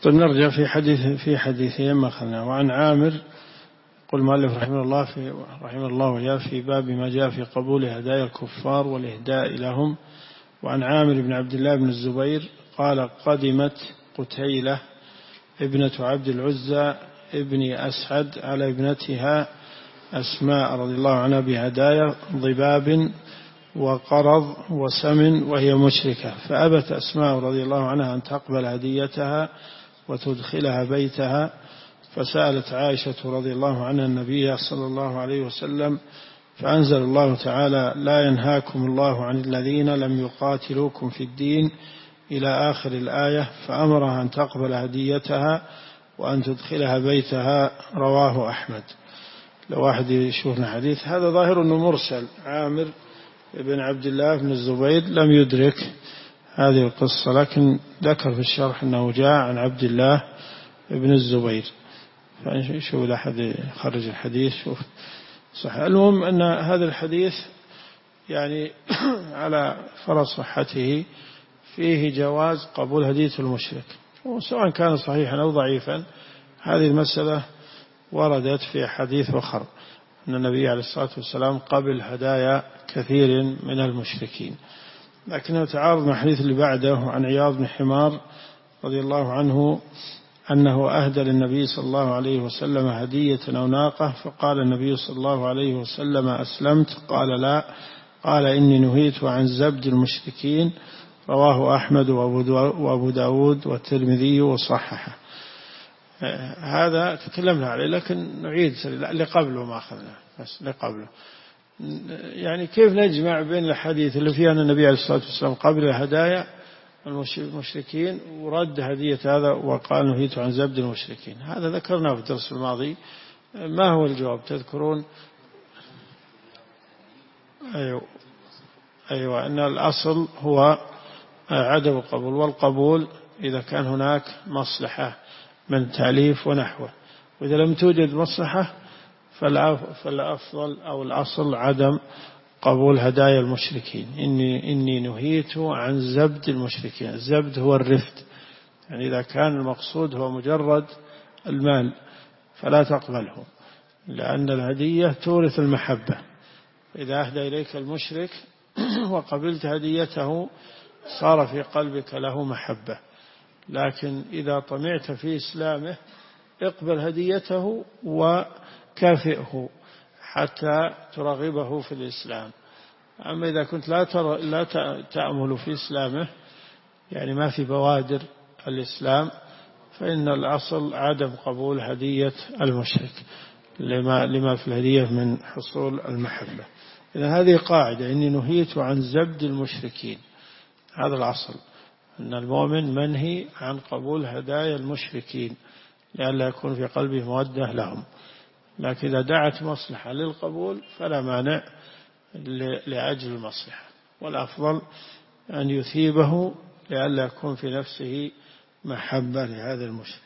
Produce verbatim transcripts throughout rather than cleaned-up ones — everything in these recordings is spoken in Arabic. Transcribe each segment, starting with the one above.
طيب نرجع في حديث في حديثين ما أخذناه. وعن عامر قل المؤلف رحمه الله في رحمه الله وياه في باب ما جاء في قبول هدايا الكفار والإهداء لهم. وعن عامر بن عبد الله بن الزبير قال قدمت قتيلة ابنة عبد العزى ابن أسعد على ابنتها أسماء رضي الله عنها بهدايا ضباب وقرض وسمن وهي مشركة، فأبت أسماء رضي الله عنها أن تقبل هديتها وتدخلها بيتها، فسألت عائشة رضي الله عنها النبي صلى الله عليه وسلم فأنزل الله تعالى لا ينهاكم الله عن الذين لم يقاتلوكم في الدين إلى آخر الآية، فأمرها أن تقبل هديتها وأن تدخلها بيتها. رواه أحمد. لو واحد يشوفنا حديث هذا ظاهر أنه مرسل، عامر بن عبد الله بن الزبير لم يدرك هذه القصة، لكن ذكر في الشرح أنه جاء عن عبد الله بن الزبير، فشوف لأحد يخرج الحديث شوف صح. المهم أن هذا الحديث يعني على فرض صحته فيه جواز قبول هدية المشرك، وسواء كان صحيحا أو ضعيفا هذه المسألة وردت في حديث أخر أن النبي عليه الصلاة والسلام قبل هدايا كثير من المشركين، لكنه تعارض مع الحديث اللي بعده عن عياض بن حمار رضي الله عنه أنه أهدى للنبي صلى الله عليه وسلم هدية أو ناقة، فقال النبي صلى الله عليه وسلم أسلمت؟ قال لا، قال إني نهيت عن زبد المشركين. رواه أحمد وأبو داود والترمذي وصححه. هذا تكلمنا عليه لكن نعيد اللي قبله ما أخذنا بس اللي قبله. يعني كيف نجمع بين الحديث اللي فيها أن النبي عليه الصلاة والسلام قبل هدايا المشركين ورد هدية هذا وقال نهيت عن زبد المشركين؟ هذا ذكرناه في الدرس الماضي. ما هو الجواب تذكرون؟ أيوة, أيوة أن الأصل هو عدم القبول، والقبول إذا كان هناك مصلحة من تأليف ونحوه، وإذا لم توجد مصلحة فالأفضل أو الأصل عدم قبول هدايا المشركين. إني, إني نهيت عن زبد المشركين. الزبد هو الرفد، يعني إذا كان المقصود هو مجرد المال فلا تقبله، لأن الهدية تورث المحبة. إذا أهدى إليك المشرك وقبلت هديته صار في قلبك له محبة، لكن إذا طمعت في إسلامه اقبل هديته وكافئه حتى ترغبه في الإسلام. أما إذا كنت لا, تر... لا تأمل في إسلامه، يعني ما في بوادر الإسلام، فإن الأصل عدم قبول هدية المشرك لما, لما في الهدية من حصول المحبة. إذن هذه قاعدة، إني نهيت عن زبد المشركين. هذا الأصل، أن المؤمن منهي عن قبول هدايا المشركين لئلا يكون في قلبه مودة لهم، لكن إذا دعت مصلحة للقبول فلا مانع لأجل المصلحة، والأفضل أن يثيبه لئلا يكون في نفسه محبة لهذا المشرك.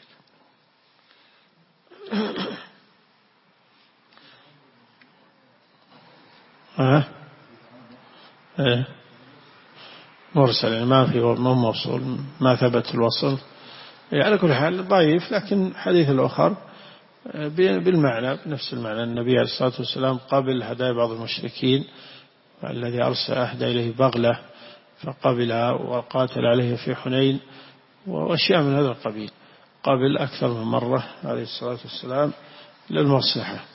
ها إيه مرسل، يعني ما في ما موصول، ما ثبت الوصل. يعني على كل حال ضعيف، لكن حديث الآخر بالمعنى بنفس المعنى. النبي عليه الصلاة والسلام قبل هدايا بعض المشركين الذي أرسل أهدى إليه بغلة فقبلها وقاتل عليه في حنين وأشياء من هذا القبيل، قبل أكثر من مرة عليه الصلاة والسلام للمصلحة.